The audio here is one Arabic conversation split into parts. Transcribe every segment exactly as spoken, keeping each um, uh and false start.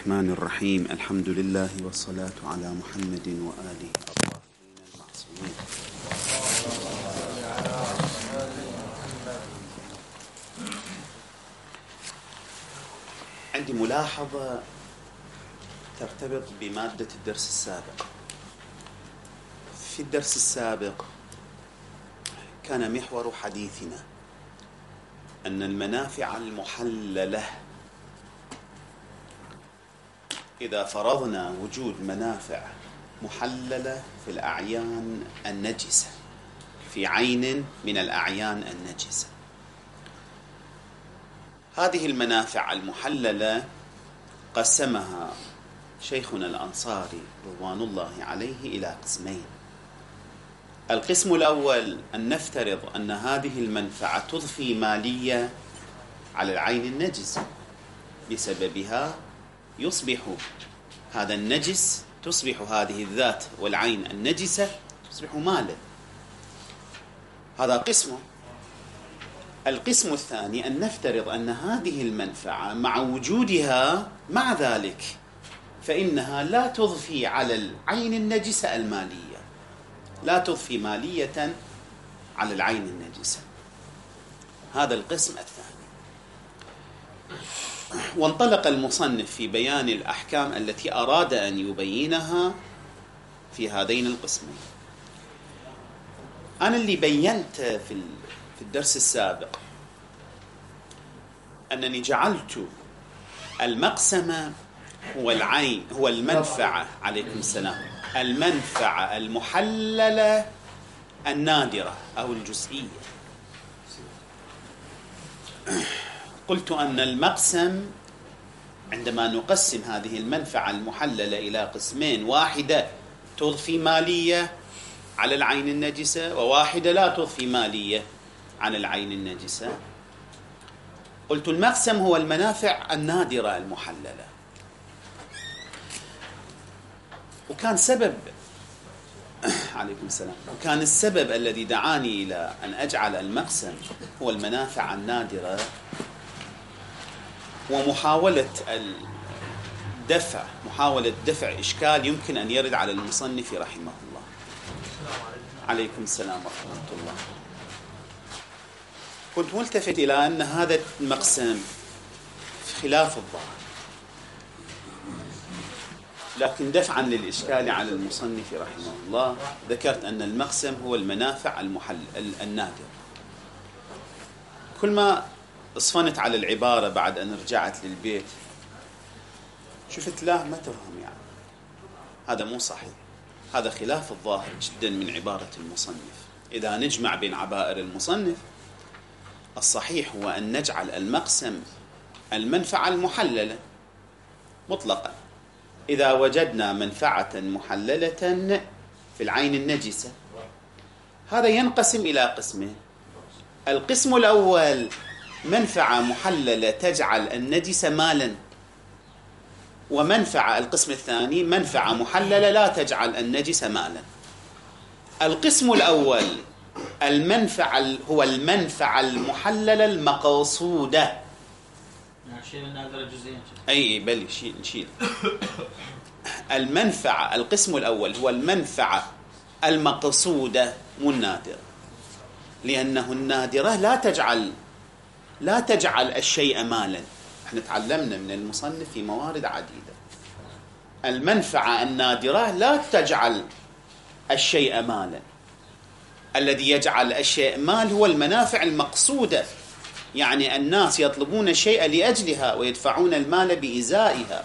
الرحمن الرحيم. الحمد لله والصلاة على محمد وآله الطاهرين المعصومين. عندي ملاحظة ترتبط بمادة الدرس السابق. في الدرس السابق كان محور حديثنا أن المنافع المحللة، إذا فرضنا وجود منافع محللة في الأعيان النجسة، في عين من الأعيان النجسة، هذه المنافع المحللة قسمها شيخنا الأنصاري رضوان الله عليه إلى قسمين. القسم الأول أن نفترض أن هذه المنفعة تضفي مالية على العين النجسة، بسببها يصبح هذا النجس، تصبح هذه الذات والعين النجسة تصبح مالا. هذا قسم. القسم الثاني أن نفترض أن هذه المنفعة مع وجودها مع ذلك فإنها لا تضفي على العين النجسة المالية، لا تضفي مالية على العين النجسة. هذا القسم الثاني. وانطلق المصنف في بيان الأحكام التي أراد أن يبينها في هذين القسمين. أنا اللي بينت في في الدرس السابق أنني جعلت المقسم هو العين، هو المنفعة، عليكم السلام، المنفعة المحللة النادرة أو الجزئية. قلت أن المقسم عندما نقسم هذه المنفعة المحللة إلى قسمين، واحدة تضفي مالية على العين النجسة وواحدة لا تضفي مالية عن العين النجسة. قلت المقسم هو المنافع النادرة المحللة. وكان سبب عليكم السلام وكان السبب الذي دعاني إلى أن أجعل المقسم هو المنافع النادرة ومحاولة الدفع محاولة دفع إشكال يمكن أن يرد على المصنف رحمه الله. عليكم السلام ورحمة الله. كنت ملتفت إلى أن هذا المقسم خلاف الظاهر، لكن دفعا للإشكال على المصنف رحمه الله ذكرت أن المقسم هو المنافع المحل النادرة. كل ما اصفنت على العبارة بعد أن رجعت للبيت شفت لا ما تفهم، يعني هذا مو صحيح، هذا خلاف الظاهر جدا من عبارة المصنف. إذا نجمع بين عبائر المصنف، الصحيح هو أن نجعل المقسم المنفعة المحللة مطلقا. إذا وجدنا منفعة محللة في العين النجسة، هذا ينقسم إلى قسمين. القسم الأول منفعة محللة تجعل النجس مالا، ومنفعة القسم الثاني منفعة محللة لا تجعل النجس مالا. القسم الأول المنفعة هو المنفعة المحللة المقصودة. نشيل النادرة جزئيا. أي بل نشيل نشيل المنفعة. القسم الأول هو المنفعة المقصودة مو النادرة، لأنه النادرة لا تجعل لا تجعل الشيء مالا. احنا تعلمنا من المصنف في موارد عديدة المنفعة النادرة لا تجعل الشيء مالا. الذي يجعل الشيء مال هو المنافع المقصودة، يعني الناس يطلبون الشيء لأجلها ويدفعون المال بإزائها.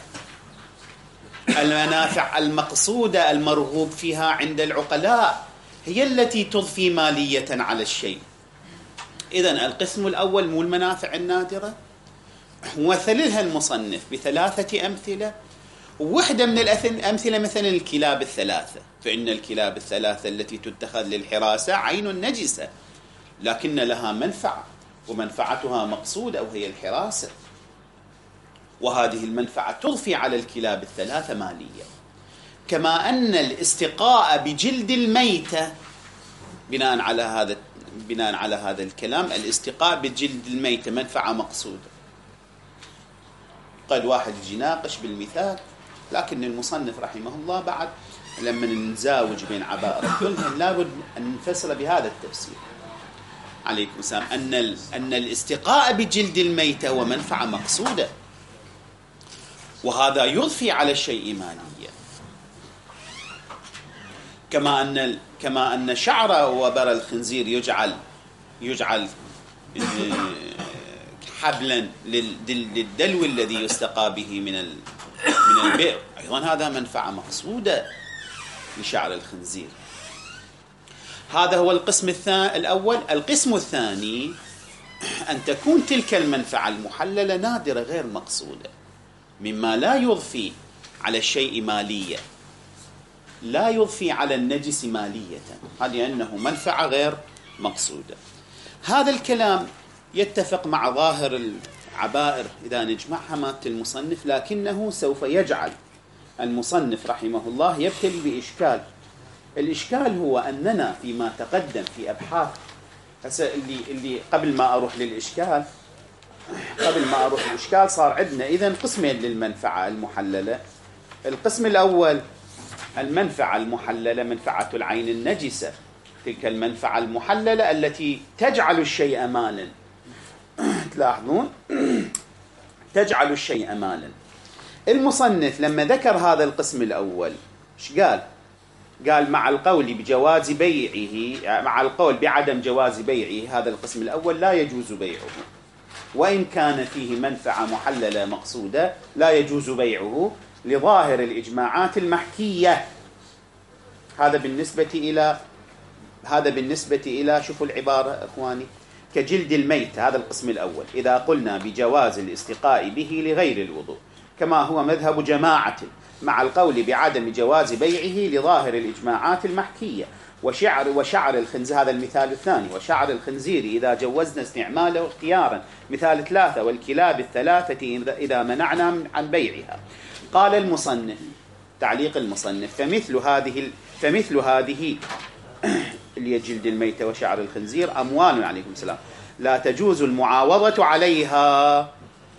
المنافع المقصودة المرغوب فيها عند العقلاء هي التي تضفي مالية على الشيء. إذن القسم الأول مو المنافع النادرة. وثللها المصنف بثلاثة أمثلة، وواحدة من الأمثلة مثلا الكلاب الثلاثة، فإن الكلاب الثلاثة التي تتخذ للحراسة عين نجسة لكن لها منفعة، ومنفعتها مقصودة وهي الحراسة، وهذه المنفعة تضفي على الكلاب الثلاثة مالية. كما أن الاستقاء بجلد الميتة بناء على هذا بناء على هذا الكلام الاستقاء بجلد الميتة منفعة مقصودة. قد واحد يجي يناقش بالمثال، لكن المصنف رحمه الله بعد لما نزاوج بين عبائر الدلهم لابد أن نفسر بهذا التفسير عليكم السلام، أن أن الاستقاء بجلد الميتة هو منفعة مقصودة، وهذا يضفي على الشيء مالية، كما أن كما أن شعر وبر الخنزير يجعل يجعل حبلا للدلو الذي يستقى به من من البئر، أيضا هذا منفعة مقصودة لشعر الخنزير. هذا هو القسم الثاني الأول. القسم الثاني أن تكون تلك المنفعة المحللة نادرة غير مقصودة، مما لا يضفي على الشيء مالية، لا يضفي على النجس مالية، هذه أنه منفعة غير مقصودة. هذا الكلام يتفق مع ظاهر العبائر إذا نجمعها مات المصنف، لكنه سوف يجعل المصنف رحمه الله يبتلي بإشكال. الإشكال هو أننا فيما تقدم في أبحاث هسه اللي اللي قبل ما أروح للإشكال قبل ما أروح للإشكال صار عندنا إذن قسمين للمنفعة المحللة. القسم الأول المنفعة المحللة، منفعة العين النجسة، تلك المنفعة المحللة التي تجعل الشيء مالا. تلاحظون تجعل الشيء مالا. المصنف لما ذكر هذا القسم الأول ايش قال؟ قال مع القول بجواز بيعه، مع القول بعدم جواز بيعه هذا القسم الأول لا يجوز بيعه، وإن كان فيه منفعة محللة مقصودة لا يجوز بيعه لظاهر الإجماعات المحكية. هذا بالنسبة إلى هذا بالنسبة إلى شوفوا العبارة إخواني، كجلد الميت، هذا القسم الأول إذا قلنا بجواز الاستقاء به لغير الوضوء، كما هو مذهب جماعة، مع القول بعدم جواز بيعه لظاهر الإجماعات المحكية. وشعر وشعر الخنزير، هذا المثال الثاني، وشعر الخنزير إذا جوزنا استعماله اختيارا، مثال ثلاثة، والكلاب الثلاثة إذا منعنا عن بيعها. قال المصنف، تعليق المصنف، فمثل هذه فمثل هذه اللي هي جلد الميتة وشعر الخنزير أموال عليكم السلام لا تجوز المعاوضة عليها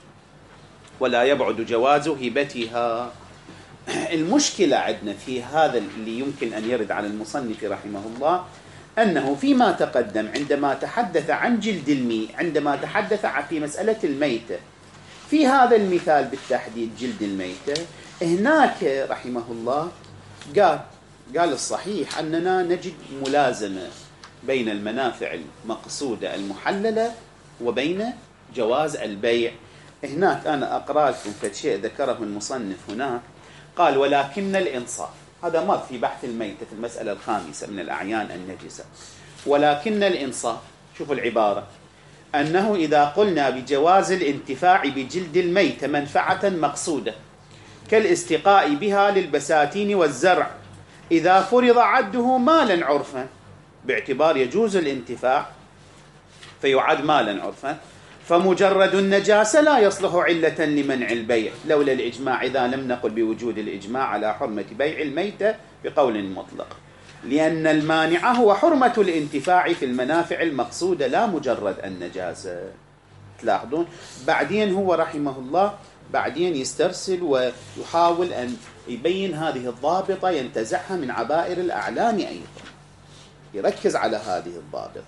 ولا يبعد جواز هبتها. المشكلة عندنا في هذا اللي يمكن أن يرد على المصنف رحمه الله أنه فيما تقدم عندما تحدث عن جلد الميت، عندما تحدث في مسألة الميتة في هذا المثال بالتحديد جلد الميتة، هناك رحمه الله قال قال الصحيح أننا نجد ملازمة بين المنافع المقصودة المحللة وبين جواز البيع. هناك أنا أقرأ لكم فشيء ذكره المصنف هناك، قال ولكن الإنصاف، هذا مر في بحث الميتة في المسألة الخامسة من الأعيان النجسة، ولكن الإنصاف، شوفوا العبارة، أنه إذا قلنا بجواز الانتفاع بجلد الميتة منفعة مقصودة كالاستقاء بها للبساتين والزرع، إذا فرض عده مالا عرفا، باعتبار يجوز الانتفاع فيعد مالا عرفا، فمجرد النجاسة لا يصلح علة لمنع البيع لولا الإجماع، إذا لم نقل بوجود الإجماع على حرمة بيع الميتة بقول مطلق، لأن المانع هو حرمة الانتفاع في المنافع المقصودة لا مجرد النجاسة. تلاحظون بعدين هو رحمه الله بعدين يسترسل ويحاول أن يبين هذه الضابطة ينتزعها من عبائر الأعلام، أيضا يركز على هذه الضابطة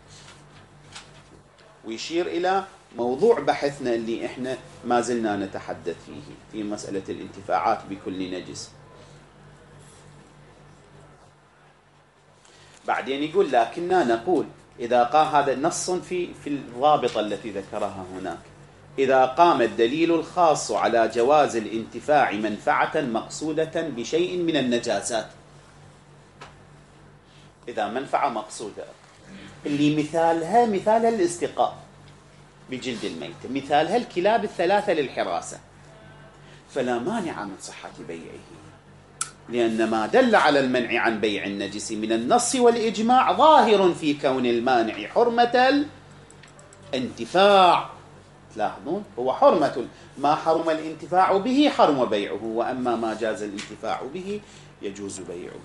ويشير إلى موضوع بحثنا اللي إحنا ما زلنا نتحدث فيه في مسألة الانتفاعات بكل نجس. بعدين يقول لكننا نقول إذا قام، هذا نص في في الضابطة التي ذكرها هناك، إذا قام الدليل الخاص على جواز الانتفاع منفعة مقصودة بشيء من النجاسات، إذا منفعة مقصودة اللي مثالها مثالها الاستقاء بجلد الميت، مثالها الكلاب الثلاثة للحراسة، فلا مانع من صحة بيعه، لأن ما دل على المنع عن بيع النجس من النص والإجماع ظاهر في كون المانع حرمة الانتفاع. تلاحظون هو حرمة ما حرم الانتفاع به حرم بيعه، وأما ما جاز الانتفاع به يجوز بيعه.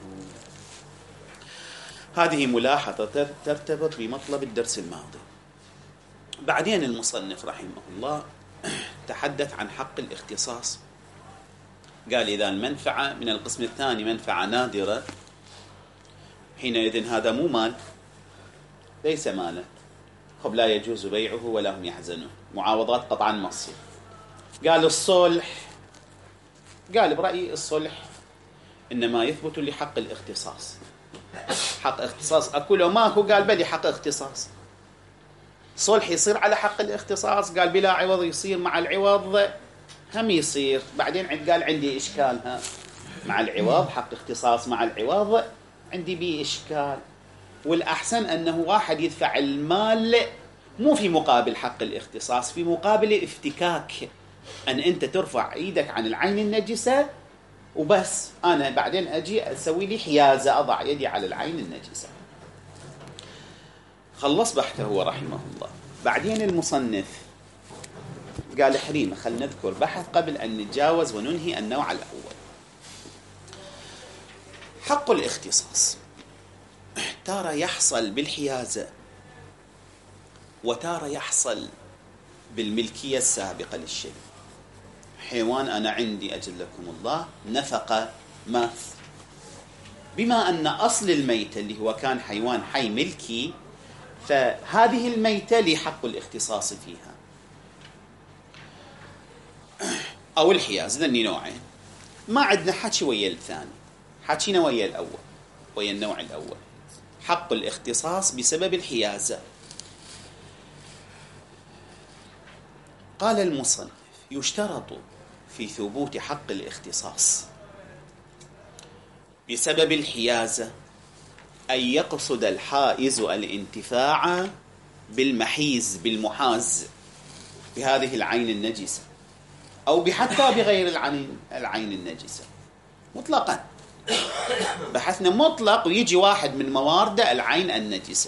هذه ملاحظة ترتبط بمطلب الدرس الماضي. بعدين المصنف رحمه الله تحدث عن حق الاختصاص. قال إذا المنفعة من القسم الثاني منفعة نادرة، حينئذ هذا مو مال، ليس مالا، خب لا يجوز بيعه ولا هم يحزنون، معاوضات قطعا ما تصير. قال الصلح، قال برأيي الصلح إنما يثبت لحق الاختصاص. حق اختصاص أكو لو ماكو؟ قال بلي حق اختصاص. صلح يصير على حق الاختصاص؟ قال بلا عوض يصير، مع العوض هم يصير. بعدين قال عندي إشكال، ها مع العوض حق اختصاص مع العوض عندي بيه إشكال. والأحسن أنه واحد يدفع المال مو في مقابل حق الاختصاص، في مقابل الافتكاك، أن أنت ترفع إيدك عن العين النجسة وبس، أنا بعدين أجي أسوي لي حيازة، أضع يدي على العين النجسة. خلص بحثه رحمه الله. بعدين المصنف قال حريمة، خل نذكر بحث قبل أن نتجاوز وننهي النوع الأول. حق الاختصاص تارة يحصل بالحيازة، وتارة يحصل بالملكية السابقة للشيء. حيوان أنا عندي أجلكم الله نفقة مات، بما أن أصل الميتة اللي هو كان حيوان حي ملكي، فهذه الميتة لي حق الاختصاص فيها أو الحياز. ذني نوعين، ما عندنا حكي ويا الثاني، حكينا ويا الأول، ويا النوع الأول حق الاختصاص بسبب الحيازة. قال المصنف يشترط في ثبوت حق الاختصاص بسبب الحيازة أن يقصد الحائز الانتفاع بالمحيز بالمحاز بهذه العين النجسة، أو حتى بغير العين العين النجسة مطلقا. بحثنا مطلق، ويجي واحد من موارده العين النجسة.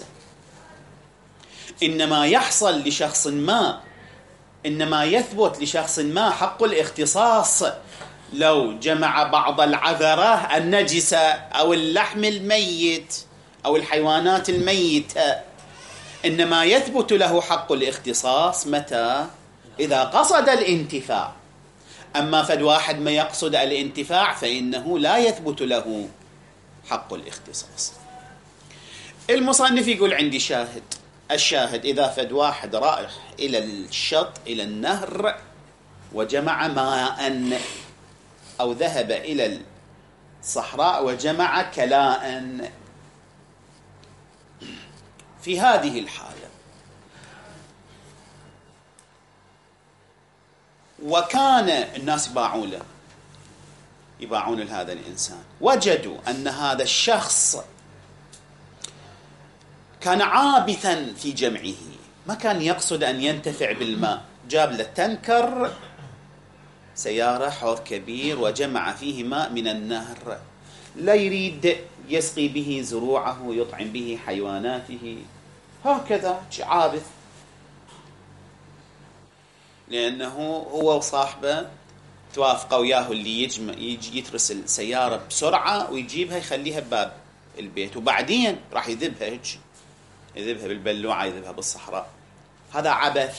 إنما يحصل لشخص ما، إنما يثبت لشخص ما حق الاختصاص لو جمع بعض العذرة النجسة أو اللحم الميت أو الحيوانات الميتة. إنما يثبت له حق الاختصاص متى؟ إذا قصد الانتفاع. أما فد واحد ما يقصد الانتفاع فإنه لا يثبت له حق الاختصاص. المصنف يقول عندي شاهد. الشاهد إذا فد واحد رايح إلى الشط إلى النهر وجمع ماء، أو ذهب إلى الصحراء وجمع كلاء، في هذه الحالة وكان الناس يباعون له يباعون لهذا الإنسان، وجدوا أن هذا الشخص كان عابثا في جمعه، ما كان يقصد أن ينتفع بالماء، جاب له تنكر سيارة حوض كبير وجمع فيه ماء من النهر، لا يريد يسقي به زروعه يطعم به حيواناته، هكذا عابث، لأنه هو وصاحبه توافقوا وياه اللي يجمع يجي يترس السيارة بسرعة ويجيبها يخليها بباب البيت، وبعدين راح يذبها هيك، يذبها بالبلوعة، يذبها بالصحراء. هذا عبث.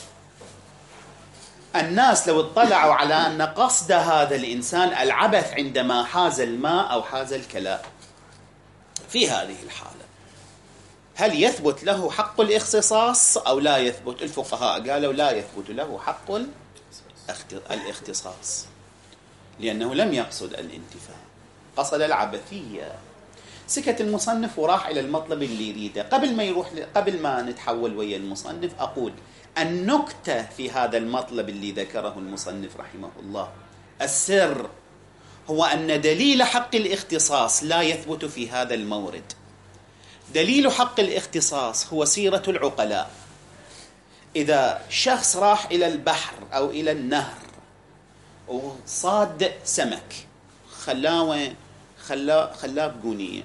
الناس لو اطلعوا على أن قصد هذا الإنسان العبث عندما حاز الماء أو حاز الكلاء، في هذه الحالة هل يثبت له حق الاختصاص أو لا يثبت؟ الفقهاء قالوا لا يثبت له حق الاختصاص، لأنه لم يقصد الانتفاع، قصد العبثية. سكت المصنف وراح إلى المطلب اللي يريده. قبل ما يروح قبل ما نتحول ويا المصنف أقول النكتة في هذا المطلب اللي ذكره المصنف رحمه الله، السر هو أن دليل حق الاختصاص لا يثبت في هذا المورد. دليل حق الاختصاص هو سيرة العقلاء. إذا شخص راح إلى البحر أو إلى النهر وصاد سمك، خلاه خلاه خلاه بقونية،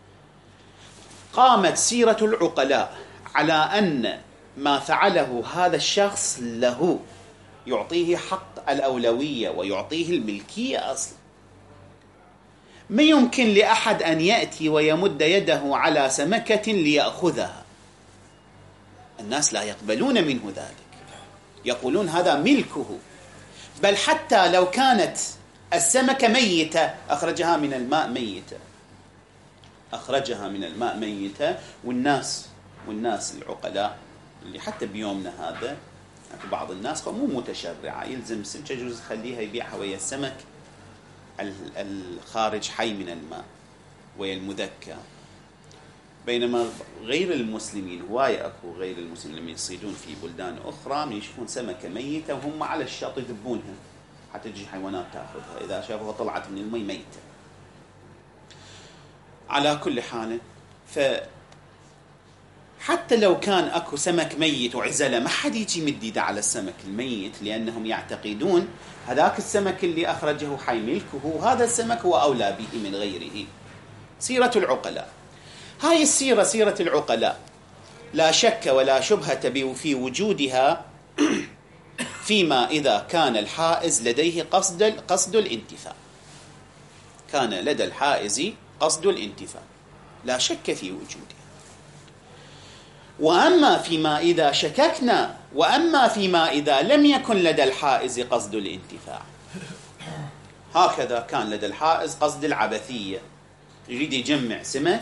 قامت سيرة العقلاء على أن ما فعله هذا الشخص له يعطيه حق الأولوية ويعطيه الملكية أصلا. ما يمكن لأحد أن يأتي ويمد يده على سمكة ليأخذها، الناس لا يقبلون منه ذلك، يقولون هذا ملكه، بل حتى لو كانت السمكة ميتة أخرجها من الماء ميتة، أخرجها من الماء ميتة. والناس والناس العقلاء اللي حتى بيومنا هذا بعض الناس مو متشرعة، يلزم سمكة يجوز يخليها يبيعها ويا السمك الخارج حي من الماء ويا المذكى. بينما غير المسلمين هواية أكو غير المسلمين لما يصيدون في بلدان أخرى من يشوفون سمكة ميتة وهم على الشاطئ يذبونها حتى تجي حيوانات تأخذها إذا شافوها طلعت من المي ميتة. على كل حال، فحتى لو كان أكو سمك ميت وعزلة ما حد يجي مد يده على السمك الميت، لأنهم يعتقدون هذاك السمك اللي أخرجه حي ملكه هذا السمك هو أولى به من غيره. سيرة العقلاء، هاي السيرة سيرة العقلاء لا شك ولا شبهة في وجودها فيما إذا كان الحائز لديه قصد قصد الانتفاع. كان لدى الحائز قصد الانتفاع لا شك في وجودها. وأما فيما إذا شككنا وأما فيما إذا لم يكن لدى الحائز قصد الانتفاع، هكذا كان لدى الحائز قصد العبثية، يريد يجمع سمك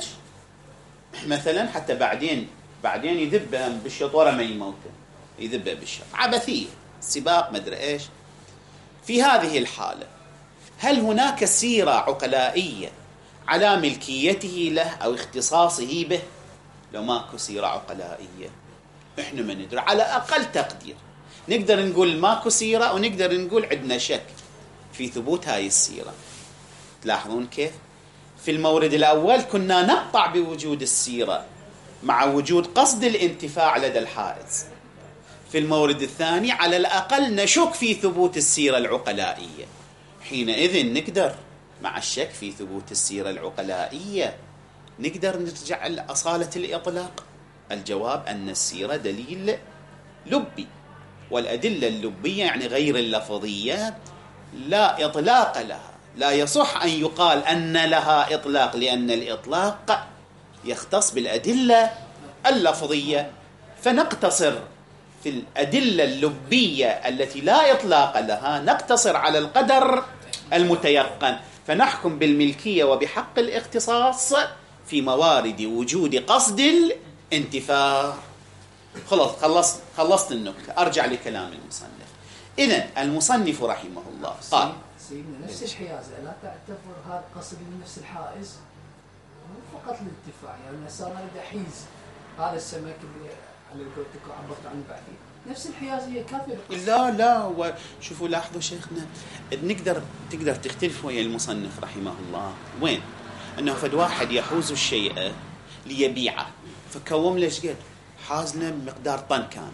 مثلا حتى بعدين بعدين يذبها بالشطورة ما يموته، يذبها بالشط، عبثية، سباق مدري إيش. في هذه الحالة هل هناك سيرة عقلائية على ملكيته له أو اختصاصه به؟ لو ماكو سيرة عقلائية إحنا ما ندري، على أقل تقدير نقدر نقول ماكو سيرة ونقدر نقول عندنا شك في ثبوت هاي السيرة. تلاحظون كيف؟ في المورد الأول كنا نقطع بوجود السيرة مع وجود قصد الانتفاع لدى الحائز. في المورد الثاني على الأقل نشك في ثبوت السيرة العقلائية. حينئذ نقدر مع الشك في ثبوت السيرة العقلائية نقدر نرجع لأصالة الإطلاق. الجواب أن السيرة دليل لبي، والأدلة اللبية يعني غير اللفظية لا إطلاق لها، لا يصح أن يقال أن لها إطلاق، لأن الإطلاق يختص بالأدلة اللفظية. فنقتصر في الأدلة اللبية التي لا إطلاق لها، نقتصر على القدر المتيقن، فنحكم بالملكية وبحق الاختصاص في موارد وجود قصد الانتفاع. خلاص خلصت خلصت النكتة. أرجع لكلام المصنف. إذن المصنف رحمه الله قال سيدنا نفس الحيازة لا تعتبر هذا قصد من نفس الحائز مو فقط الانتفاع، يعني صار أريد أحيز هذا السمك اللي على قولتك عبرت عنه بعدين، نفس الحيازة هي كافية. لا لا وشوفوا لاحظوا شيخنا، نقدر تقدر تختلف ويا المصنف رحمه الله وين؟ أنه فد واحد يحوز الشيء ليبيعه فكوم ليش قد حازنا بمقدار طن كامل،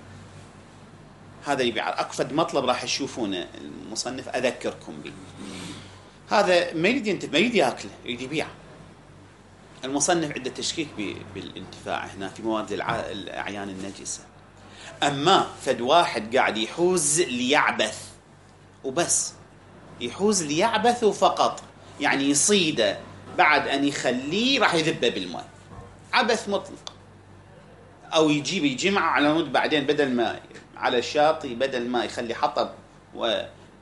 هذا يبيع. أكفد مطلب راح تشوفونه المصنف أذكركم به، هذا ما يريد ينتفع، ما يريد يأكله، يريد يبيع. المصنف عنده تشكيك بالانتفاع هنا في موارد الأعيان النجسة. أما فد واحد قاعد يحوز ليعبث وبس، يحوز ليعبث فقط، يعني يصيده بعد أن يخليه راح يذبه بالماء، عبث مطلق. أو يجيب يجمع على مود بعدين بدل ما على الشاطئ بدل ما يخلي حطب و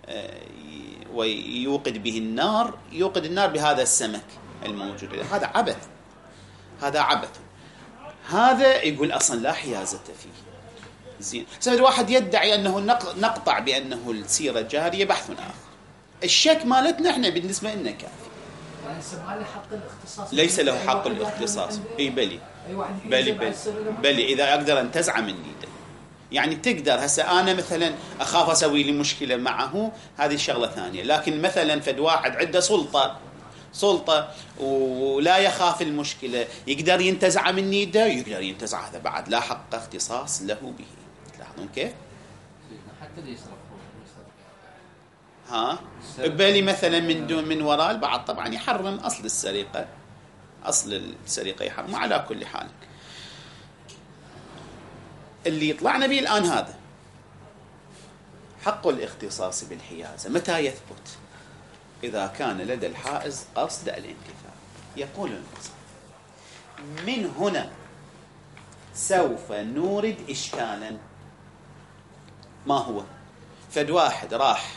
ويوقد به النار يوقد النار بهذا السمك الموجود، هذا عبث، هذا عبث. هذا يقول أصلا لا حيازة فيه. زين، سبب الواحد يدعي أنه نقطع بأنه السيرة جارية، بحث آخر. الشك مالتنا احنا بالنسبة لنا كافي. يعني حق الاختصاص ليس له حق الاختصاص. اي بلي بلي بلي, بلي إذا أقدر أنتزع من يده. يعني تقدر هسه أنا مثلا أخاف أسوي لي مشكلة معه، هذه شغلة ثانية. لكن مثلا فد واحد عنده سلطة سلطة ولا يخاف المشكلة، يقدر ينتزع من يده، يقدر ينتزع، هذا بعد لا حق اختصاص له به. تلاحظون كيف؟ حتى اللي يصرف ها بالي مثلا من دون من وراء البعض طبعا يحرم أصل السرقة، أصل السرقة يحرم. على كل حال اللي يطلعنا به الآن هذا حق الاختصاص بالحيازة متى يثبت؟ إذا كان لدى الحائز قصد الانتفاع. يقول المصنف من هنا سوف نورد إشكالا. ما هو؟ فد واحد راح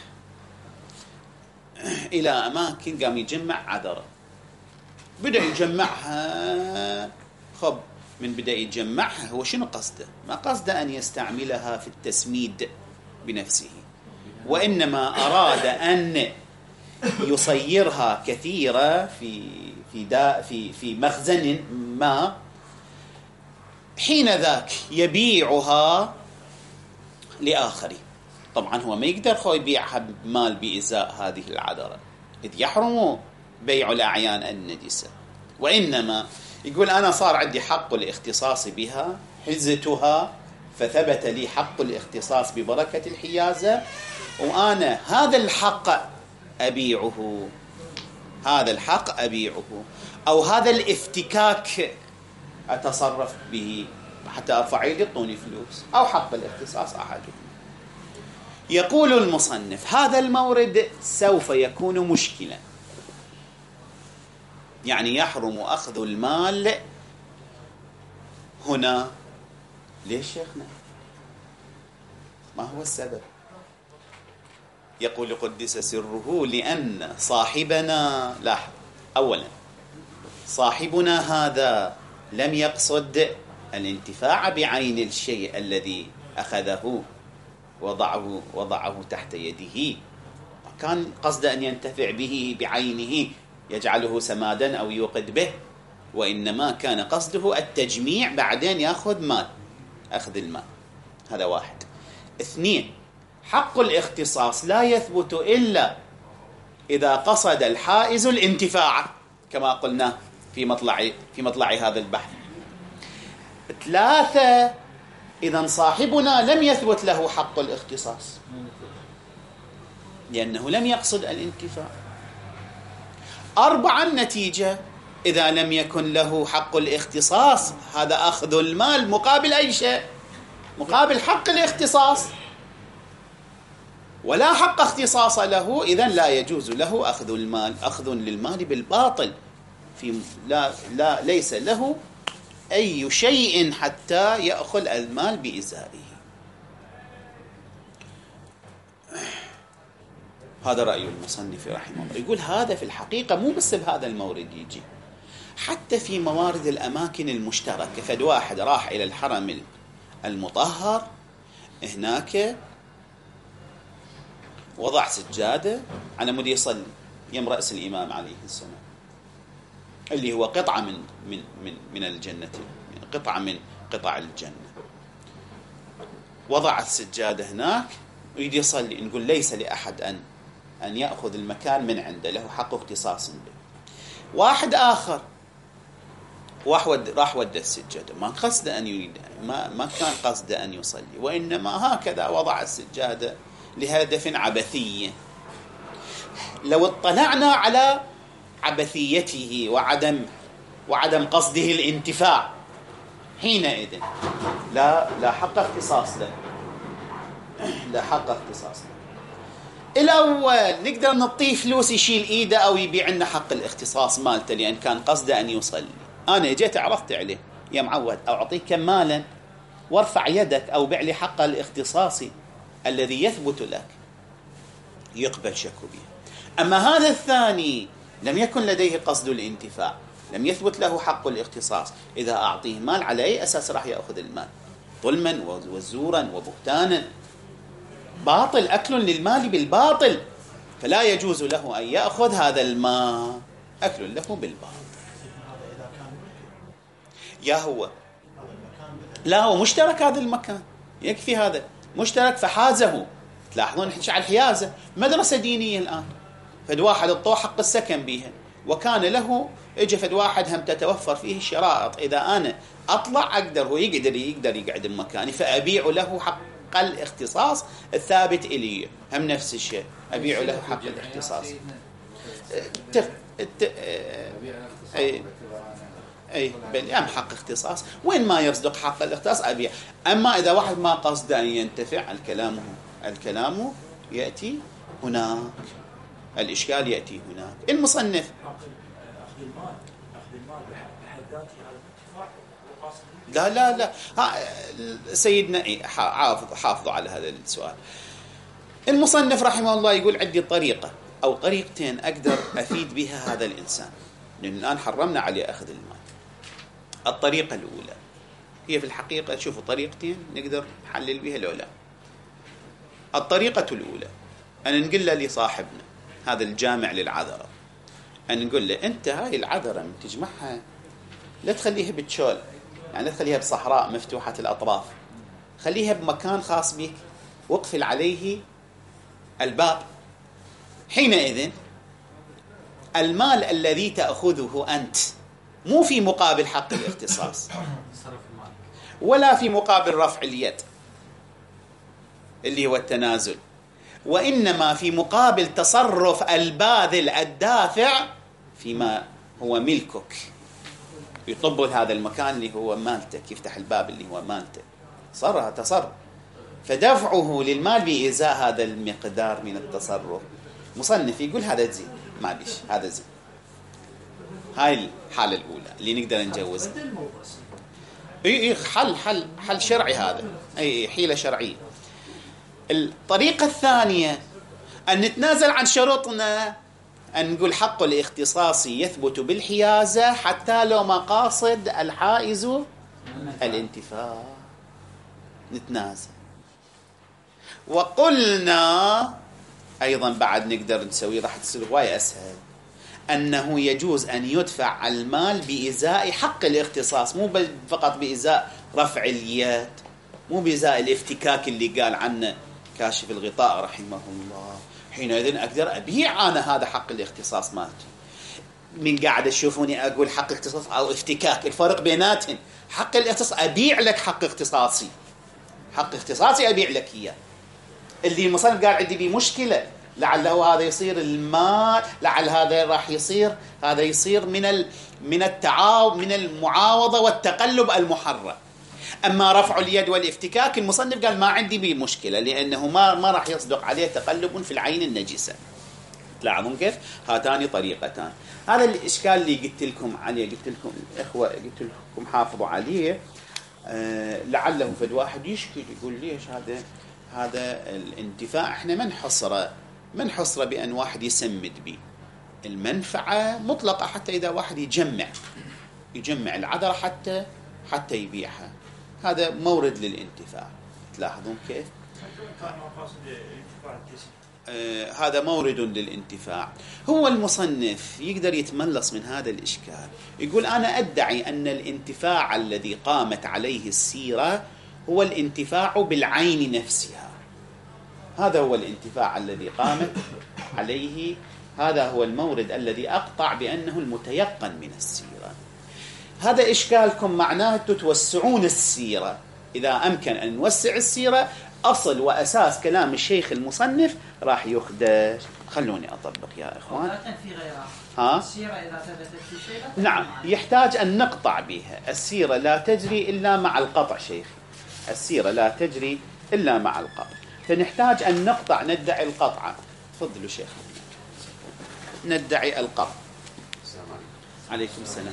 إلى أماكن قام يجمع عذرة، بدأ يجمعها. خب من بدأ يجمعها هو شنو قصده؟ ما قصده أن يستعملها في التسميد بنفسه، وإنما أراد أن يصيرها كثيرة في في دا في في مخزن ما، حين ذاك يبيعها لآخرين. طبعا هو ما يقدر خو يبيعها بمال بإزاء هذه العذرة، إذ يحرم بيع الأعيان النجسة، وإنما يقول أنا صار عندي حق الاختصاص بها، حزتها فثبت لي حق الاختصاص ببركة الحيازة، وأنا هذا الحق أبيعه، هذا الحق أبيعه، أو هذا الافتكاك أتصرف به حتى أرفع يدي يعطوني فلوس، أو حق الاختصاص أحدهم. يقول المصنف هذا المورد سوف يكون مشكلا، يعني يحرم أخذ المال هنا. ليش شيخنا؟ ما هو السبب؟ يقول قدس سره لأن صاحبنا، لاحظ أولا صاحبنا هذا لم يقصد الانتفاع بعين الشيء الذي أخذه وضعه وضعه تحت يده، كان قصد أن ينتفع به بعينه يجعله سمادا أو يوقد به، وإنما كان قصده التجميع بعدين يأخذ مال، أخذ المال. هذا واحد. اثنين، حق الاختصاص لا يثبت إلا إذا قصد الحائز الانتفاع كما قلنا في مطلع في مطلع هذا البحث. ثلاثة، إذا صاحبنا لم يثبت له حق الاختصاص لأنه لم يقصد الانتفاع. أربعة، النتيجة إذا لم يكن له حق الاختصاص، هذا أخذ المال مقابل أي شيء، مقابل حق الاختصاص، ولا حق اختصاص له، إذن لا يجوز له أخذ المال، أخذ للمال بالباطل، في لا لا ليس له أي شيء حتى يأخذ المال بإزائه. هذا رأي المصنف رحمه الله. يقول هذا في الحقيقة مو بس بهذا المورد يجي، حتى في موارد الأماكن المشتركة. فد واحد راح إلى الحرم المطهر، هناك وضع سجادة على مود يصلي يم رأس الإمام عليه السلام، اللي هو قطعة من من من من الجنة، قطعة من قطع الجنة. وضع السجادة هناك ويريد يصلي، نقول ليس لأحد أن أن يأخذ المكان من عنده، له حق اختصاص به. واحد آخر واحد راح ودى السجادة، ما قصد أن يريد، ما ما كان قصد أن يصلي، وإنما هكذا وضع السجادة لهدف عبثي. لو اطلعنا على عبثيته وعدم وعدم قصده الانتفاع، حينئذ لا لا حق اختصاص له، لا حق اختصاص له. الأول نقدر نعطيه فلوس يشيل إيده أو يبيع لنا حق الاختصاص مالته، لأن كان قصده أن يصلي. أنا جيت عرضت عليه يا معود أعطيك كمالا وارفع يدك أو بيع لي حق الاختصاصي الذي يثبت لك، يقبل شك به. أما هذا الثاني لم يكن لديه قصد الانتفاع، لم يثبت له حق الاختصاص، إذا أعطيه مال على أي أساس راح يأخذ المال؟ ظلما وزورا وبهتانا، باطل، أكل للمال بالباطل، فلا يجوز له أن يأخذ هذا المال، أكل له بالباطل. يا هو لا هو مشترك، هذا المكان يكفي، هذا مشترك فحازه. تلاحظون احنا على الحيازة مدرسة دينية الآن، فد واحد الطوح حق السكن بيها، وكان له اجى فد واحد هم تتوفر فيه الشرائط، إذا أنا أطلع أقدر هو يقدر يقدر يقعد بمكاني، فأبيع له حق الاختصاص الثابت إلي، هم نفس الشيء أبيع له حق الاختصاص. تف... الت... أي أي بل أم حق اختصاص، وين ما يصدق حق الاختصاص أبيع. أما إذا واحد ما قصد أن ينتفع، الكلام الكلام يأتي هناك، الإشكال يأتي هناك. المصنف لا لا لا ها سيدنا حافظ حافظوا على هذا السؤال. المصنف رحمه الله يقول عندي طريقة أو طريقتين أقدر أفيد بها هذا الإنسان، لأن الآن حرمنا عليه أخذ المال. الطريقة الأولى هي في الحقيقة، شوفوا طريقتين نقدر نحلل بها الأولى. الطريقة الأولى أن نقول له لصاحبنا هذا الجامع للعذرة، أن نقول له أنت هاي العذرة من تجمعها لا تخليها بتشول، يعني لا تخليها بصحراء مفتوحة الأطراف، خليها بمكان خاص بك واقفل عليه الباب. حينئذ المال الذي تأخذه أنت مو في مقابل حق الاختصاص ولا في مقابل رفع اليد اللي هو التنازل، وإنما في مقابل تصرف الباذل الدافع فيما هو ملكك، يطب هذا المكان اللي هو مالتك، يفتح الباب اللي هو مالتك، صار تصرف، فدفعه للمال بإزاء هذا المقدار من التصرف. مصنف يقول هذا زين، ما بيش هذا زين. هاي الحالة الأولى اللي نقدر نجوزها. اي اي حل حل حل شرعي هذا، اي حيلة شرعية. الطريقة الثانية أن نتنازل عن شروطنا، أن نقول حق الاختصاص يثبت بالحيازة حتى لو مقاصد الحائز الانتفاع، نتنازل. وقلنا أيضا بعد نقدر نسوي، راح تصير هواية أسهل، أنه يجوز أن يدفع المال بإزاء حق الاختصاص، مو فقط بإزاء رفع اليد، مو بإزاء الافتكاك اللي قال عنه كاشف الغطاء رحمه الله. حينئذ أقدر أبيع أنا هذا حق الاختصاص مالتي. من قاعد تشوفوني أقول حق اختصاص أو افتكاك، الفرق بيناتهم حق الاختصاص أبيع لك حق اختصاصي، حق اختصاصي أبيع لك إياه. اللي المصنف قال عندي بيه مشكلة، لعله هذا يصير المال، لعل هذا راح يصير هذا يصير من ال من التعاو من المعاوضة والتقلب المحرم. أما رفع اليد والافتكاك المصنف قال ما عندي بيه مشكلة، لأنه ما ما راح يصدق عليه تقلب في العين النجسة. تلاحظون كيف؟ هاتان طريقتان. هذا الإشكال اللي قلت لكم عليه، قلت لكم الإخوة قلت لكم حافظوا عليه. أه لعله فد واحد يشكي يقول ليش هذا هذا الانتفاع احنا ما نحصره ما نحصره بأن واحد يسمد به. المنفعة مطلقة حتى إذا واحد يجمع يجمع العذرة حتى حتى يبيعها، هذا مورد للانتفاع. تلاحظون كيف؟ آه هذا مورد للانتفاع. هو المصنف يقدر يتملص من هذا الإشكال، يقول أنا أدعي أن الانتفاع الذي قامت عليه السيرة هو الانتفاع بالعين نفسها، هذا هو الانتفاع الذي قامت عليه، هذا هو المورد الذي أقطع بأنه المتيقن من السيرة. هذا إشكالكم معناه تتوسعون السيرة. إذا أمكن أن نوسع السيرة أصل وأساس كلام الشيخ المصنف راح يخدش. خلوني أطبق يا إخوان. لا تنفي غيرها. ها؟ السيرة إذا ثبتت في شيء نعم، يحتاج أن نقطع بها. السيرة لا تجري إلا مع القطع شيخ، السيرة لا تجري إلا مع القطع، فنحتاج أن نقطع، ندعي القطع. تفضلوا شيخ. ندعي القطع. السلام عليكم. عليكم السلام.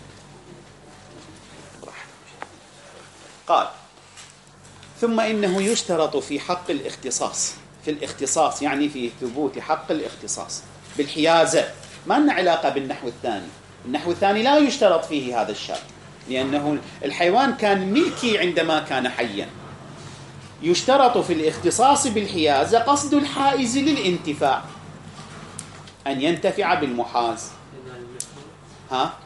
قال ثم إنه يشترط في حق الاختصاص، في الاختصاص يعني في ثبوت حق الاختصاص بالحيازة، ما لنا علاقة بالنحو الثاني. النحو الثاني لا يشترط فيه هذا الشرط، لأنه الحيوان كان ملكي عندما كان حيا. يشترط في الاختصاص بالحيازة قصد الحائز للانتفاع، أن ينتفع بالمحاز. ها؟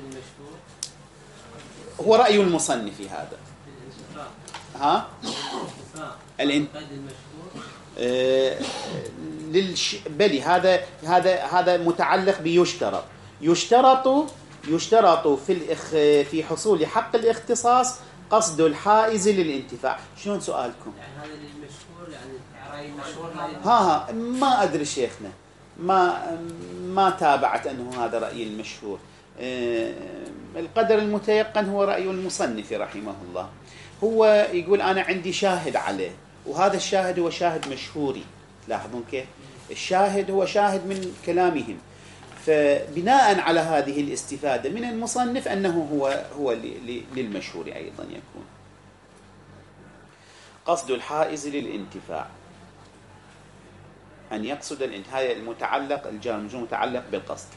هو رأي المصنف في هذا. ها؟ الانت... آه... للش... بلي هذا هذا هذا متعلق بيشترط. يشترط يشترط في الإخ... في حصول حق الاختصاص قصد الحائز للانتفاع. شلون سؤالكم؟ يعني هذا المشهور، يعني رأي المشهور. ها ها ما أدري شيخنا، ما ما تابعت أنه هذا رأي المشهور. آه... القدر المتيقن هو رأي المصنف رحمه الله. هو يقول أنا عندي شاهد عليه، وهذا الشاهد هو شاهد مشهوري. لاحظون كيف؟ الشاهد هو شاهد من كلامهم، فبناء على هذه الاستفادة من المصنف أنه هو هو للمشهور أيضا يكون قصد الحائز للانتفاع. أن يقصد الانتهاء المتعلق الجار والمجرور متعلق بالقصد.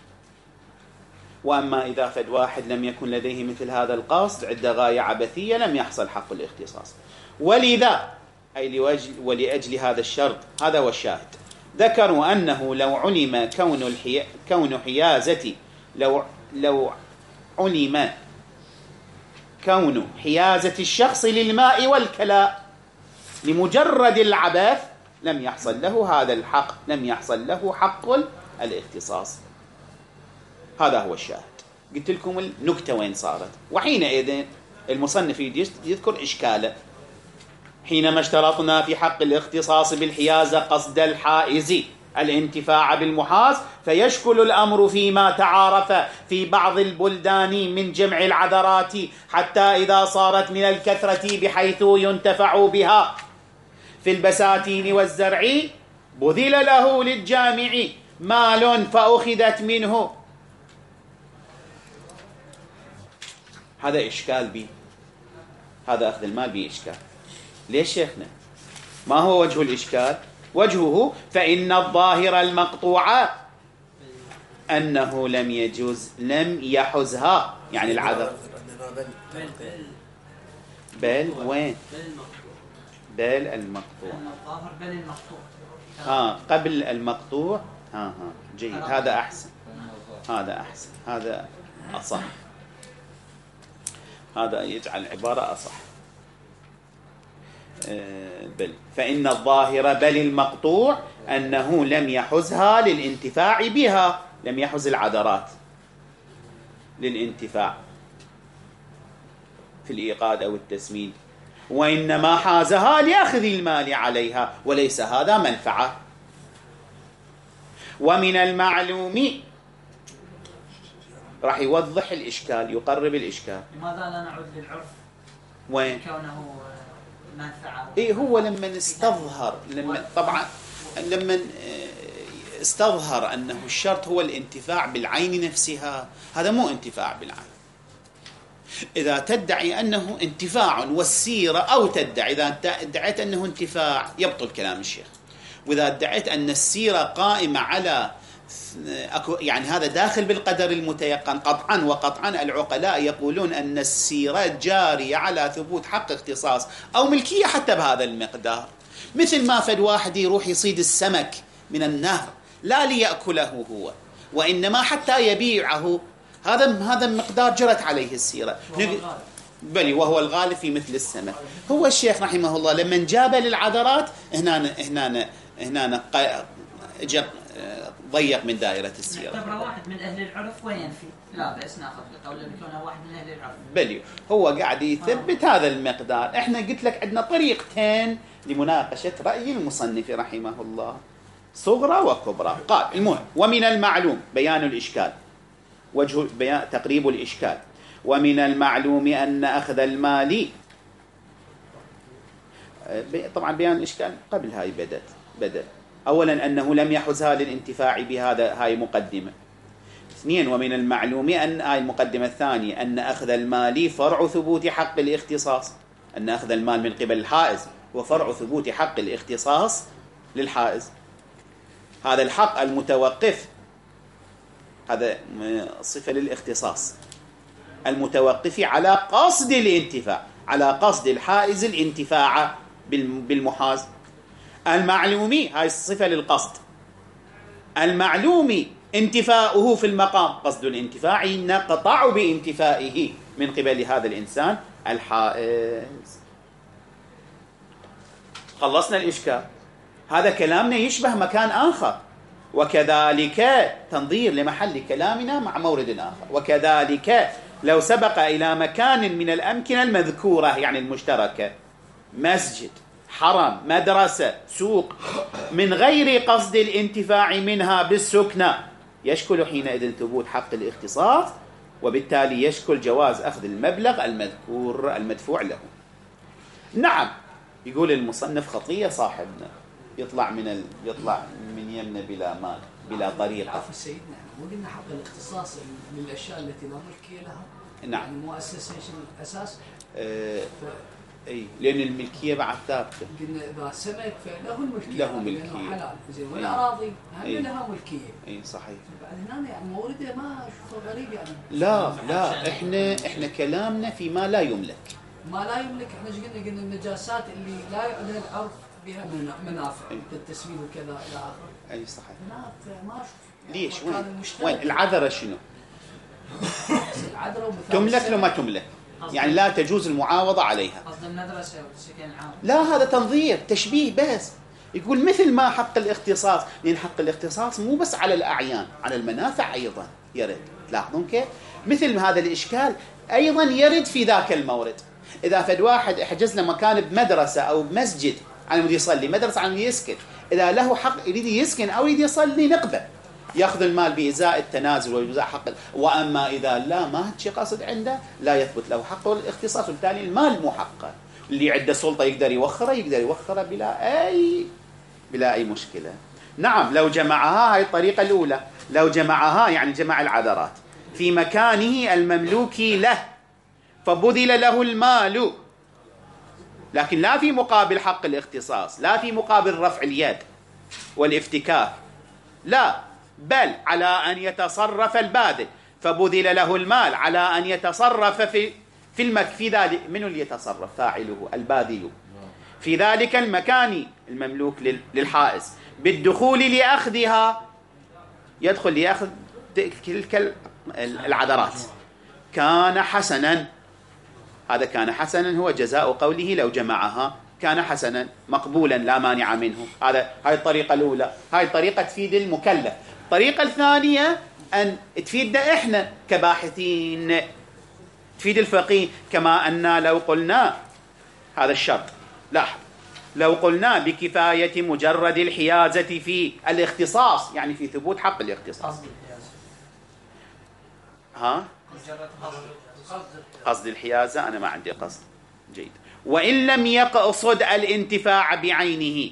وأما إذا فد واحد لم يكن لديه مثل هذا القصد عدة غاية عبثية لم يحصل حق الاختصاص. ولذا أي لوجل ولأجل هذا الشرط، هذا هو الشاهد، ذكروا أنه لو علم كون الحي... كون حيازة لو لو علم كون حيازة الشخص للماء والكلاء لمجرد العبث لم يحصل له هذا الحق، لم يحصل له حق الاختصاص. هذا هو الشاهد. قلت لكم النكتة وين صارت. وحينئذ المصنف يذكر إشكاله: حينما اشترطنا في حق الاختصاص بالحيازة قصد الحائز الانتفاع بالمحاز، فيشكل الأمر فيما تعارف في بعض البلدان من جمع العذرات حتى إذا صارت من الكثرة بحيث ينتفع بها في البساتين والزرع بذل له للجامع مال فأخذت منه. هذا إشكال بي، هذا أخذ المال به إشكال. ليش شيخنا؟ ما هو وجه الإشكال؟ وجهه فإن الظاهر المقطوع أنه لم يجوز لم يحزها، يعني العذر. بل وين؟ بل المقطوع. الظاهر بل المقطوع. ها قبل المقطوع. ها ها جيد، هذا أحسن، هذا أحسن، هذا أصح، هذا يجعل العبارة أصح. بل فإن الظاهر بل المقطوع أنه لم يحزها للانتفاع بها، لم يحز العذرات للانتفاع في الإيقاد أو التسميد، وإنما حازها لأخذ المال عليها، وليس هذا منفعة. ومن المعلوم راح يوضح الإشكال، يقرب الإشكال. لماذا لا نعود للعرف؟ وين؟ كونه منفعة. إيه هو لما استظهر، لما طبعا لما استظهر أنه الشرط هو الانتفاع بالعين نفسها، هذا مو انتفاع بالعين. إذا تدعي أنه انتفاع والسيرة، أو تدعي إذا ادعيت أنه انتفاع يبطل كلام الشيخ. وإذا ادعيت أن السيرة قائمة على يعني هذا داخل بالقدر المتيقن قطعا وقطعا. العقلاء يقولون أن السيرة جارية على ثبوت حق اختصاص أو ملكية حتى بهذا المقدار، مثل ما فد واحد يروح يصيد السمك من النهر لا ليأكله هو، وإنما حتى يبيعه، هذا هذا المقدار جرت عليه السيرة. بل وهو الغالب في مثل السمك. هو الشيخ رحمه الله لما جاب للعذرات هنا هنا هنا جاب ضيق من دائرة السيرة. نعتبره واحد من أهل العرف وينفي، لا بأس ناخذ بقول كونه واحد من أهل العرف. بل هو قاعد يثبت آه. هذا المقدار. احنا قلت لك عندنا طريقتين لمناقشة رأي المصنف رحمه الله، صغرى وكبرى. قال المهم: ومن المعلوم بيان الإشكال، وجه بيان تقريب الإشكال. ومن المعلوم أن أخذ المال، طبعا بيان الإشكال قبل هاي بدت بدت أولا أنه لم يحزها للانتفاع بهذا، هاي مقدمة. اثنين: ومن المعلوم أن هاي المقدمة الثانية أن أخذ المال فرع ثبوت حق الاختصاص، أن أخذ المال من قبل الحائز وفرع ثبوت حق الاختصاص للحائز. هذا الحق المتوقف، هذا صفة للاختصاص، المتوقف على قصد الانتفاع، على قصد الحائز الانتفاع بالمحاز. المعلومي هاي الصفة للقصد، المعلومي انتفاؤه في المقام، قصد الانتفاع نقطع بانتفائه من قبل هذا الإنسان الحائز. خلصنا الإشكال. هذا كلامنا يشبه مكان آخر، وكذلك تنظير لمحل كلامنا مع مورد آخر. وكذلك لو سبق إلى مكان من الأمكنة المذكورة يعني المشتركة، مسجد، حرم، مدرسة، سوق، من غير قصد الانتفاع منها بالسكنة، يشكل حينئذ ثبوت حق الاختصاص، وبالتالي يشكل جواز أخذ المبلغ المذكور المدفوع له. نعم، يقول المصنف خطية صاحبنا، يطلع من ال... يطلع من يمنا بلا مال بلا طريقة. عفوا سيدنا، مو قلنا حق الاختصاص من الأشياء التي لا ملكية لها؟ نعم. يعني مو أساسيشن أساس. أه... اي لان الملكيه بعد ثابته. قلنا اذا سمك فله الملكيه، له ملكيه لانه حلال زين، والاراضي هم أي. لها ملكيه. اي صحيح. بعد هنا يعني مورده ما اشوفه غريب يعني. لا لا احنا احنا كلامنا فيما لا يملك. ما لا يملك، احنا ايش قلنا؟ قلنا النجاسات اللي لا يعلن العرف بها منا- منافع كالتسمين وكذا الى اخره. اي صحيح. هناك ما اشوف. ليش مكان وين؟ المشترك. وين العذره شنو؟ العذره ومثال تملك السمك. لو ما تملك؟ يعني لا تجوز المعاوضه عليها. قصد المدرسه والسكن العام. لا هذا تنظير تشبيه بس. يقول مثل ما حق الاختصاص، لان حق الاختصاص مو بس على الاعيان، على المنافع ايضا يرد. تلاحظون كيف؟ مثل هذا الاشكال ايضا يرد في ذاك المورد. اذا فد واحد احجز له مكان بمدرسه او بمسجد على مود يصلي، مدرسه على مود يسكن، اذا له حق يريد يسكن او يريد يصلي نقبه، ياخذ المال بازاء التنازل وازاء حق. واما اذا لا ما هالشي قصد عنده لا يثبت له حقه الاختصاص، وبالتالي المال مو حقه. اللي عنده سلطه يقدر يوخره، يقدر يوخره بلا اي بلا اي مشكله. نعم لو جمعها، هاي الطريقه الاولى، لو جمعها يعني جمع العذرات في مكانه المملوك له فبذل له المال، لكن لا في مقابل حق الاختصاص، لا في مقابل رفع اليد والافتكاك، لا، بل على أن يتصرف الباذل، فبذل له المال على أن يتصرف في في المك في ذلك. من اللي يتصرف؟ فاعله الباذل في ذلك المكان المملوك للحائز بالدخول لأخذها، يدخل ليأخذ تلك العذرات. كان حسنا، هذا كان حسنا هو جزاء قوله لو جمعها، كان حسنا مقبولا لا مانع منه. هذا هاي الطريقة الأولى، هاي الطريقة تفيد المكلف. الطريقة الثانية أن تفيدنا إحنا كباحثين، تفيد الفقيه، كما أن لو قلنا هذا الشرط، لاحظ، لو قلنا بكفاية مجرد الحيازة في الاختصاص، يعني في ثبوت حق الاختصاص. ها؟ قصد الحيازة أنا ما عندي قصد. جيد. وإن لم يقصد الانتفاع بعينه،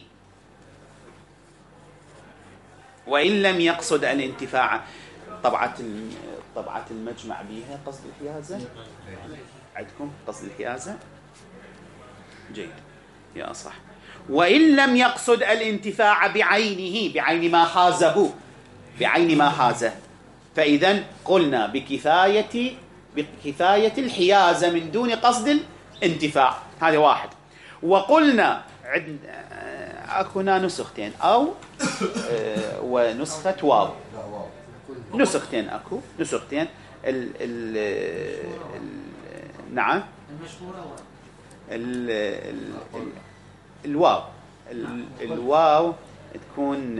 وإن لم يقصد الانتفاع، طبعة طبعة المجمع بها قصد الحيازة عندكم قصد الحيازة. جيد يا صح. وإن لم يقصد الانتفاع بعينه، بعين ما حازه، بعين ما حازه، فإذا قلنا بكفاية بكفاية الحيازة من دون قصد الانتفاع. هذا واحد. وقلنا عند اكو هنا نسختين او ونسخة واو، نسختين اكو نسختين ال ال ال نعم المشهورة ال ال الواو ال الواو تكون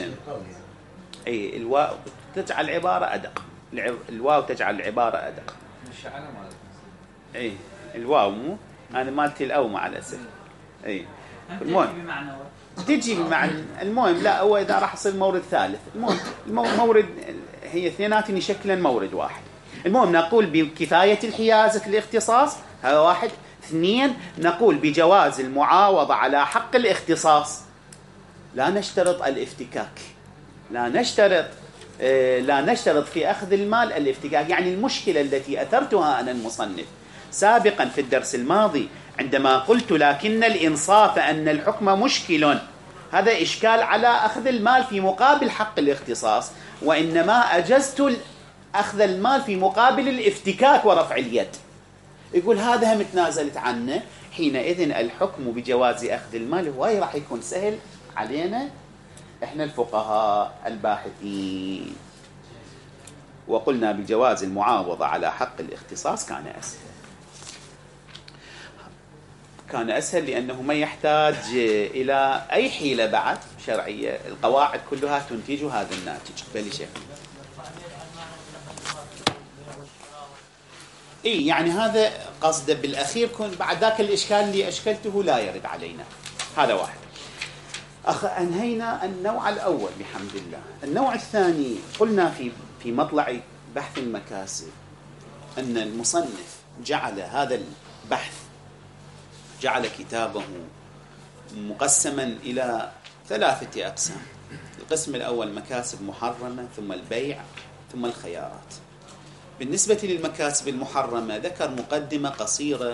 اي الواو تجعل العبارة ادق، الواو تجعل العبارة ادق. مش على مالك اي الواو مو انا مالتي الاو مع الاسف. اي المهم بمعنى تجي بمعنى المهم لا هو اذا راح يصير مورد ثالث. المهم المورد هي اثنيناتهم يشكلن مورد واحد. المهم نقول بكفاية الحيازة الاختصاص، هذا واحد. اثنين نقول بجواز المعاوضة على حق الاختصاص، لا نشترط الافتكاك، لا نشترط لا نشترط في أخذ المال الافتكاك. يعني المشكلة التي أثرتها أنا المصنف سابقا في الدرس الماضي عندما قلت لكن الإنصاف أن الحكم مشكل، هذا إشكال على أخذ المال في مقابل حق الاختصاص، وإنما أجزت أخذ المال في مقابل الافتكاك ورفع اليد. يقول هذا هم تنازلت عنه، حينئذ الحكم بجواز أخذ المال هو راح يكون سهل علينا إحنا الفقهاء الباحثين. وقلنا بجواز المعاوضة على حق الاختصاص كان أسهل، كان أسهل لأنه ما يحتاج إلى أي حيلة بعد شرعية، القواعد كلها تنتج هذا الناتج. بل شيء إيه يعني هذا قصده بالأخير كن بعد ذاك الإشكال اللي أشكلته لا يرد علينا. هذا واحد. أخ أنهينا النوع الأول بحمد الله. النوع الثاني قلنا في في مطلع بحث المكاسب أن المصنف جعل هذا البحث، جعل كتابه مقسما إلى ثلاثة أقسام. القسم الأول مكاسب محرمة، ثم البيع، ثم الخيارات. بالنسبة للمكاسب المحرمة ذكر مقدمة قصيرة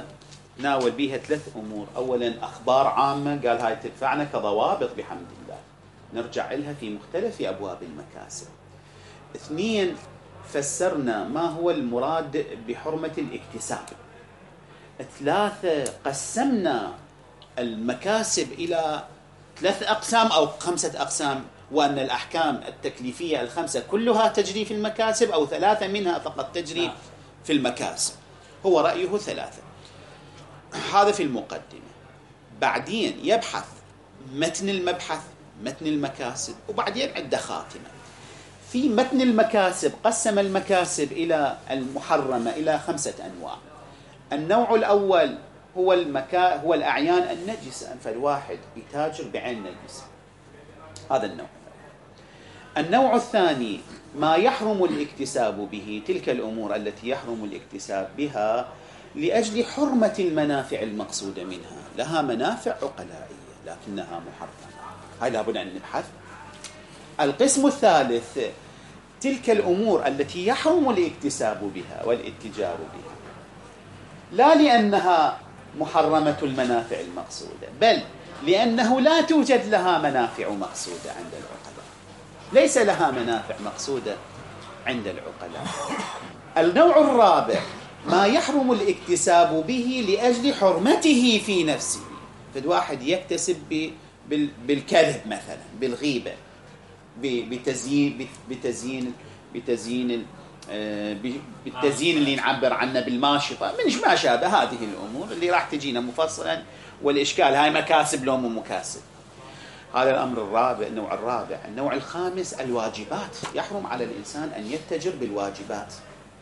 ناول بيها ثلاث أمور. أولا أخبار عامة، قال هاي تدفعنا كضوابط بحمد الله نرجع لها في مختلف أبواب المكاسب. اثنين، فسرنا ما هو المراد بحرمة الاكتساب. ثلاثة، قسمنا المكاسب إلى ثلاث أقسام أو خمسة أقسام، وأن الأحكام التكليفية الخمسة كلها تجري في المكاسب أو ثلاثة منها فقط تجري في المكاسب. هو رأيه ثلاثة. هذا في المقدمة. بعدين يبحث متن المبحث، متن المكاسب، وبعدين عنده خاتمة. في متن المكاسب قسم المكاسب إلى المحرمة إلى خمسة أنواع. النوع الأول هو المكا هو الأعيان النجسة، فالواحد يتاجر بعين نجسة، هذا النوع. النوع الثاني ما يحرم الاكتساب به، تلك الأمور التي يحرم الاكتساب بها لأجل حرمة المنافع المقصودة منها، لها منافع عقلائية لكنها محرمة، هاي لابد أن نبحث. القسم الثالث تلك الأمور التي يحرم الاكتساب بها والاتجار بها، لا لأنها محرمة المنافع المقصودة، بل لأنه لا توجد لها منافع مقصودة عند العقلاء، ليس لها منافع مقصودة عند العقلاء. النوع الرابع ما يحرم الاكتساب به لأجل حرمته في نفسه، فالواحد يكتسب بالكذب مثلا، بالغيبة، بتزيين بتزيين بتزيين بالتزيين اللي نعبر عنه بالماشطة، من ما شابه هذه الأمور اللي راح تجينا مفصلا، والإشكال هاي مكاسب لو مو مكاسب. هذا الأمر الرابع، النوع الرابع. النوع الخامس الواجبات، يحرم على الإنسان أن يتجر بالواجبات،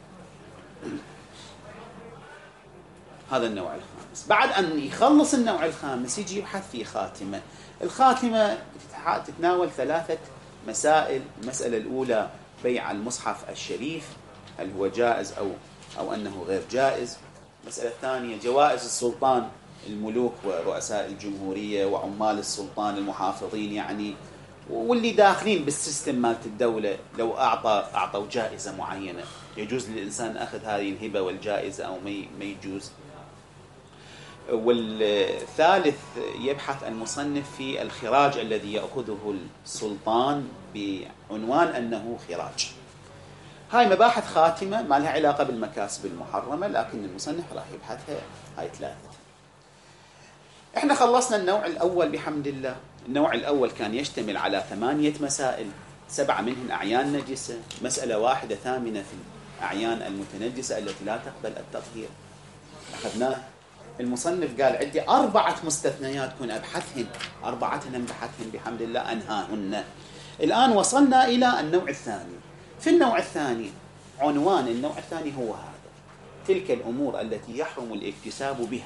هذا النوع الخامس. بعد أن يخلص النوع الخامس يجي يبحث في خاتمة. الخاتمة تتناول ثلاثة مسائل. المسألة الأولى بيع المصحف الشريف، هل هو جائز أو أو أنه غير جائز. المسألة الثانية جوائز السلطان، الملوك ورؤساء الجمهورية وعمال السلطان المحافظين يعني، واللي داخلين بالسيستم مالت الدولة، لو أعطى أعطوا جائزة معينة يجوز للإنسان أخذ هذه الهبة والجائزة أو ما يجوز. والثالث يبحث المصنف في الخراج الذي يأخذه السلطان بعنوان أنه خراج. هاي مباحث خاتمة ما لها علاقة بالمكاسب المحرمة، لكن المصنف راح يبحثها هاي ثلاثة. احنا خلصنا النوع الأول بحمد الله. النوع الأول كان يشتمل على ثمانية مسائل، سبعة منهن أعيان نجسة، مسألة واحدة ثامنة في الأعيان المتنجسة التي لا تقبل التطهير أخذناه. المصنف قال عندي أربعة مستثنيات كن أبحثهن، أربعتهن بحثهن بحمد الله أنهاهن. الآن وصلنا إلى النوع الثاني. في النوع الثاني عنوان النوع الثاني هو هذا: تلك الأمور التي يحرم الاكتساب بها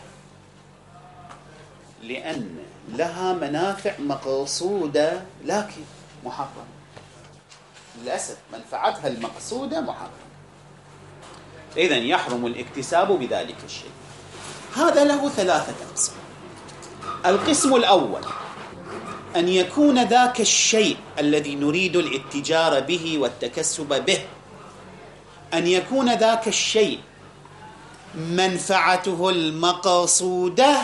لأن لها منافع مقصودة لكن محرمة. للأسف منفعتها المقصودة محرمة، إذن يحرم الاكتساب بذلك الشيء. هذا له ثلاثة أقسام. القسم الأول أن يكون ذاك الشيء الذي نريد الاتجار به والتكسب به، أن يكون ذاك الشيء منفعته المقصودة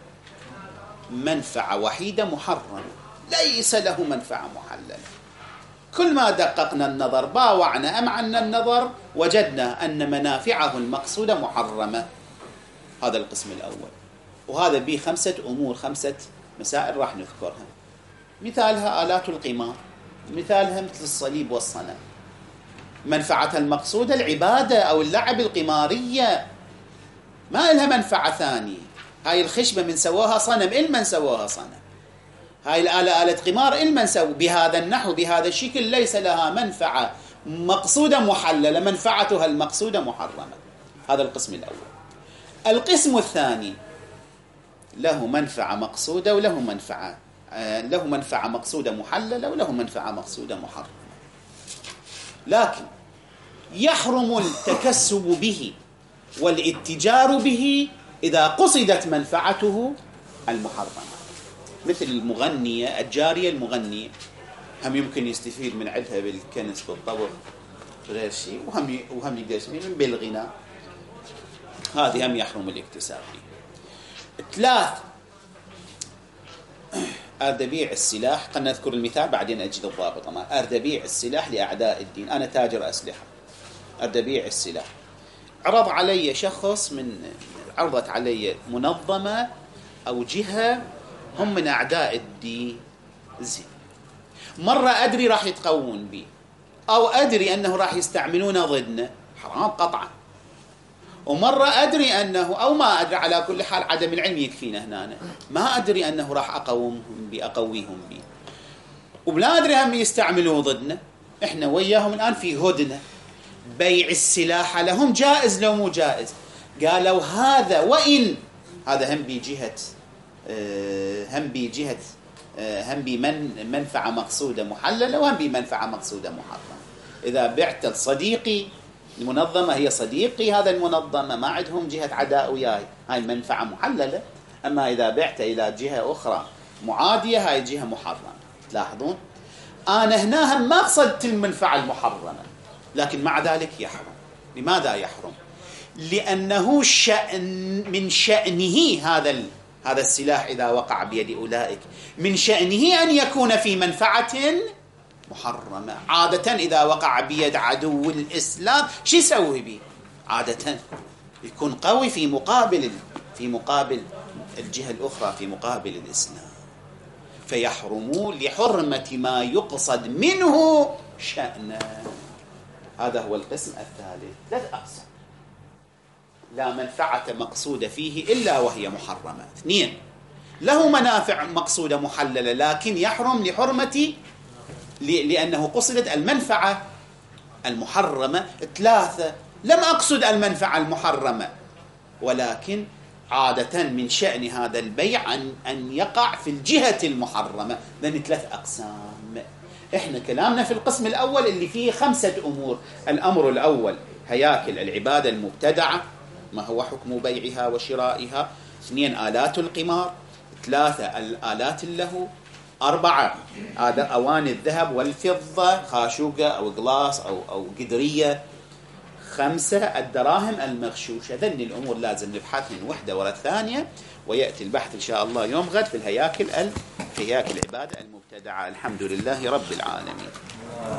منفعة وحيدة محرمة، ليس له منفعة محللة. كل ما دققنا النظر، باوعنا أمعنا النظر، وجدنا أن منافعه المقصودة محرمة. هذا القسم الأول، وهذا به خمسة أمور، خمسة مسائل راح نذكرها. مثالها آلات القمار، مثالها مثل الصليب والصنم، منفعتها المقصودة العبادة أو اللعب القمارية، ما لها منفعة ثانية. هاي الخشبة من سواها صنم، إلمن سواها صنم. هاي الآلة آلة قمار، إلمن سوا بهذا النحو بهذا الشكل، ليس لها منفعة مقصودة محللة، منفعتها المقصودة محرمة. هذا القسم الأول. القسم الثاني له منفعة مقصودة وله منفعة آه له منفعة مقصودة محللة وله منفعة مقصودة محرمة، لكن يحرم التكسب به والاتجار به إذا قصدت منفعته المحرمة. مثل المغنية، الجارية المغنية هم يمكن يستفيد من عدها بالكنس بالطبخ غير شيء، وهم وهم يقدر يستفيد من بالغناء، هذه هم يحرم الاكتساب به. ثلاث، أريد أبيع السلاح، قد نذكر المثال بعدين أجد الضابط. أريد أبيع السلاح لأعداء الدين، أنا تاجر أسلحة، أريد أبيع السلاح. عرض علي شخص من عرضت علي منظمة أو جهة هم من أعداء الدين، زين، مرة أدري راح يتقوون بي أو أدري أنه راح يستعملونه ضدنا، حرام قطعا. ومرة أدري أنه أو ما أدري، على كل حال عدم العلم يكفينا هنا، ما أدري أنه راح أقومهم بي أقويهم بي، وبلا أدري هم يستعملوا ضدنا. إحنا وياهم الآن في هدنة، بيع السلاح لهم جائز لو مو جائز. قالوا هذا وإن هذا هم بجهة هم بجهة هم بمن منفعة مقصودة محللة وهم بمنفعة مقصودة محرمة. إذا بعت لصديقي المنظمة، هي صديقي هذا المنظمة، ما عندهم جهة عداء وياي، هاي منفعة محللة. أما إذا بعت إلى جهة أخرى معادية، هاي جهة محرمة. تلاحظون أنا هنا هم ما قصدت المنفعة المحرمة، لكن مع ذلك يحرم. لماذا يحرم؟ لأنه شأن من شأنه هذا هذا السلاح إذا وقع بيد أولئك، من شأنه أن يكون في منفعة محرمة. عادة إذا وقع بيد عدو الإسلام شو يسوي به؟ عادة يكون قوي في مقابل في مقابل الجهة الأخرى، في مقابل الإسلام، فيحرموا لحرمة ما يقصد منه شأنه. هذا هو القسم الثالث. ثلاث أقسام، لا منفعة مقصودة فيه إلا وهي محرمة. اثنين، له منافع مقصودة محللة لكن يحرم لحرمة لأنه قصدت المنفعة المحرمة. ثلاثة، لم أقصد المنفعة المحرمة، ولكن عادة من شأن هذا البيع أن, أن يقع في الجهة المحرمة. ذن ثلاث أقسام. إحنا كلامنا في القسم الأول اللي فيه خمسة أمور. الأمر الأول هياكل العبادة المبتدعة، ما هو حكم بيعها وشرائها. اثنين، آلات القمار. ثلاثة، الآلات اللهو. أربعة، أواني الذهب والفضة، خاشوقة أو قلاص أو أو قدرية. خمسة، الدراهم المغشوشة. ذن الأمور لازم نبحث من وحدة وراء الثانية، ويأتي البحث إن شاء الله يوم غد في الهياكل في هياكل العبادة المبتدعة. الحمد لله رب العالمين.